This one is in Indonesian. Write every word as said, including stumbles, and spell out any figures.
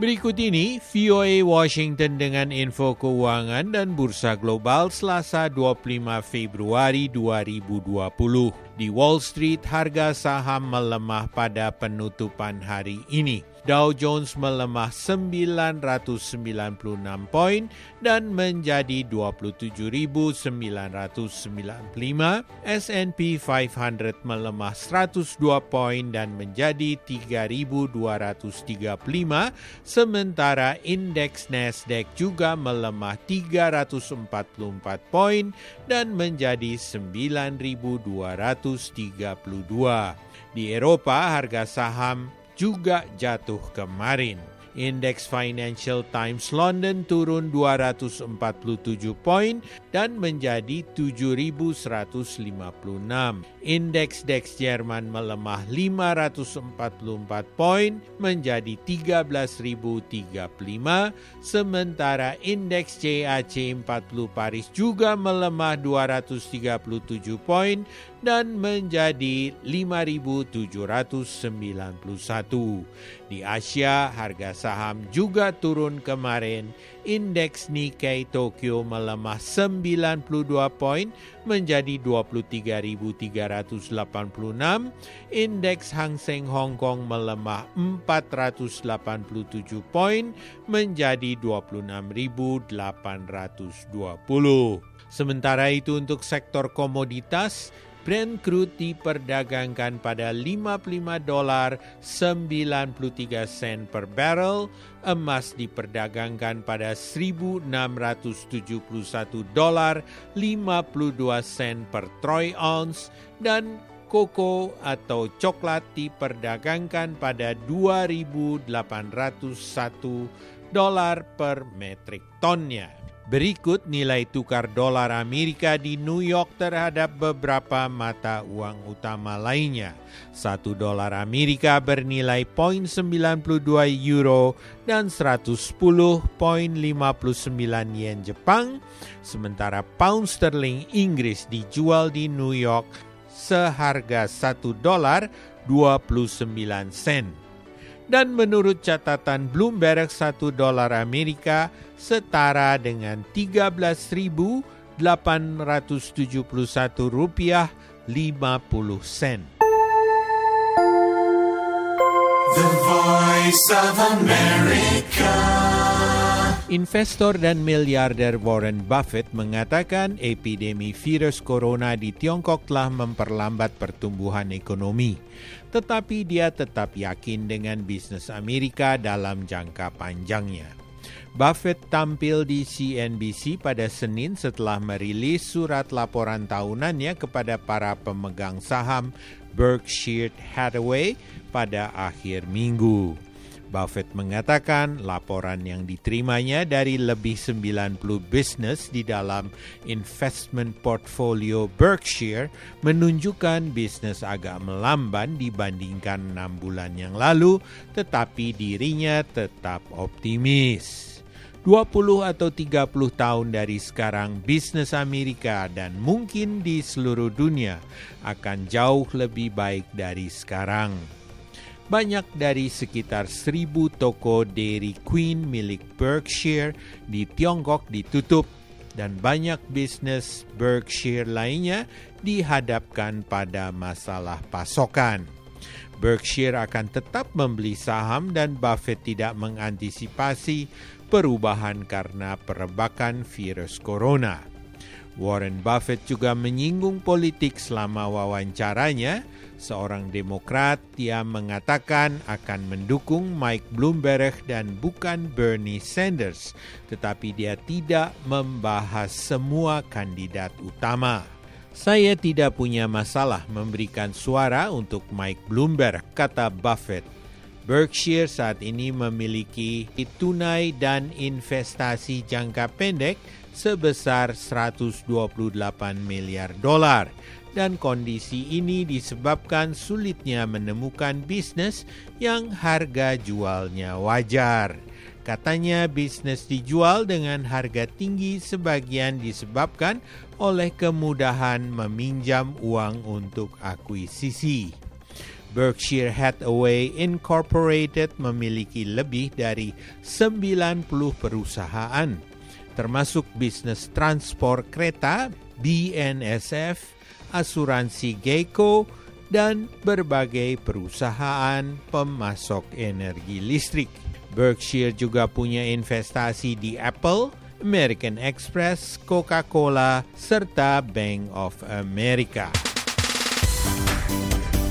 Berikut ini V O A Washington dengan info keuangan dan bursa global Selasa dua puluh lima Februari dua ribu dua puluh. Di Wall Street, harga saham melemah pada penutupan hari ini. Dow Jones melemah sembilan ratus sembilan puluh enam poin dan menjadi dua puluh tujuh ribu sembilan ratus sembilan puluh lima. S and P lima ratus melemah seratus dua poin dan menjadi tiga ribu dua ratus tiga puluh lima. Sementara indeks Nasdaq juga melemah tiga ratus empat puluh empat poin dan menjadi sembilan ribu dua ratus tiga puluh dua. Di Eropa, harga saham juga jatuh kemarin. Indeks Financial Times London turun dua ratus empat puluh tujuh poin dan menjadi tujuh ribu seratus lima puluh enam. Indeks D A X Jerman melemah lima ratus empat puluh empat poin menjadi tiga belas ribu tiga puluh lima. Sementara indeks C A C empat puluh Paris juga melemah dua ratus tiga puluh tujuh poin dan menjadi lima ribu tujuh ratus sembilan puluh satu. Di Asia, harga saham juga turun kemarin. Indeks Nikkei Tokyo melemah sembilan puluh dua poin menjadi dua puluh tiga ribu tiga ratus delapan puluh enam. Indeks Hang Seng Hong Kong melemah empat ratus delapan puluh tujuh poin menjadi dua puluh enam ribu delapan ratus dua puluh. Sementara itu untuk sektor komoditas, Brent crude diperdagangkan pada lima puluh lima dolar sembilan puluh tiga sen per barrel, emas diperdagangkan pada seribu enam ratus tujuh puluh satu dolar lima puluh dua sen per troy ounce, dan koko atau coklat diperdagangkan pada dua ribu delapan ratus satu dolar per metrik tonnya. Berikut nilai tukar dolar Amerika di New York terhadap beberapa mata uang utama lainnya. Satu dolar Amerika bernilai nol koma sembilan dua euro dan seratus sepuluh koma lima sembilan yen Jepang. Sementara pound sterling Inggris dijual di New York seharga satu dolar dua puluh sembilan sen. Dan menurut catatan Bloomberg, satu dolar Amerika setara dengan tiga belas ribu delapan ratus tujuh puluh satu rupiah lima puluh sen. The Voice of America. Investor dan miliarder Warren Buffett mengatakan epidemi virus corona di Tiongkok telah memperlambat pertumbuhan ekonomi. Tetapi dia tetap yakin dengan bisnis Amerika dalam jangka panjangnya. Buffett tampil di C N B C pada Senin setelah merilis surat laporan tahunannya kepada para pemegang saham Berkshire Hathaway pada akhir minggu. Buffett mengatakan laporan yang diterimanya dari lebih sembilan puluh bisnis di dalam investment portfolio Berkshire menunjukkan bisnis agak melamban dibandingkan enam bulan yang lalu, tetapi dirinya tetap optimis. dua puluh atau tiga puluh tahun dari sekarang, bisnis Amerika dan mungkin di seluruh dunia akan jauh lebih baik dari sekarang. Banyak dari sekitar seribu toko Dairy Queen milik Berkshire di Tiongkok ditutup dan banyak bisnis Berkshire lainnya dihadapkan pada masalah pasokan. Berkshire akan tetap membeli saham dan Buffett tidak mengantisipasi perubahan karena perebakan virus corona. Warren Buffett juga menyinggung politik selama wawancaranya. Seorang Demokrat, dia mengatakan akan mendukung Mike Bloomberg dan bukan Bernie Sanders, tetapi dia tidak membahas semua kandidat utama. Saya tidak punya masalah memberikan suara untuk Mike Bloomberg, kata Buffett. Berkshire saat ini memiliki tunai dan investasi jangka pendek sebesar seratus dua puluh delapan miliar dolar. Dan kondisi ini disebabkan sulitnya menemukan bisnis yang harga jualnya wajar. Katanya bisnis dijual dengan harga tinggi sebagian disebabkan oleh kemudahan meminjam uang untuk akuisisi. Berkshire Hathaway Incorporated memiliki lebih dari sembilan puluh perusahaan, termasuk bisnis transport kereta, B N S F, asuransi Geico, dan berbagai perusahaan pemasok energi listrik. Berkshire juga punya investasi di Apple, American Express, Coca-Cola, serta Bank of America.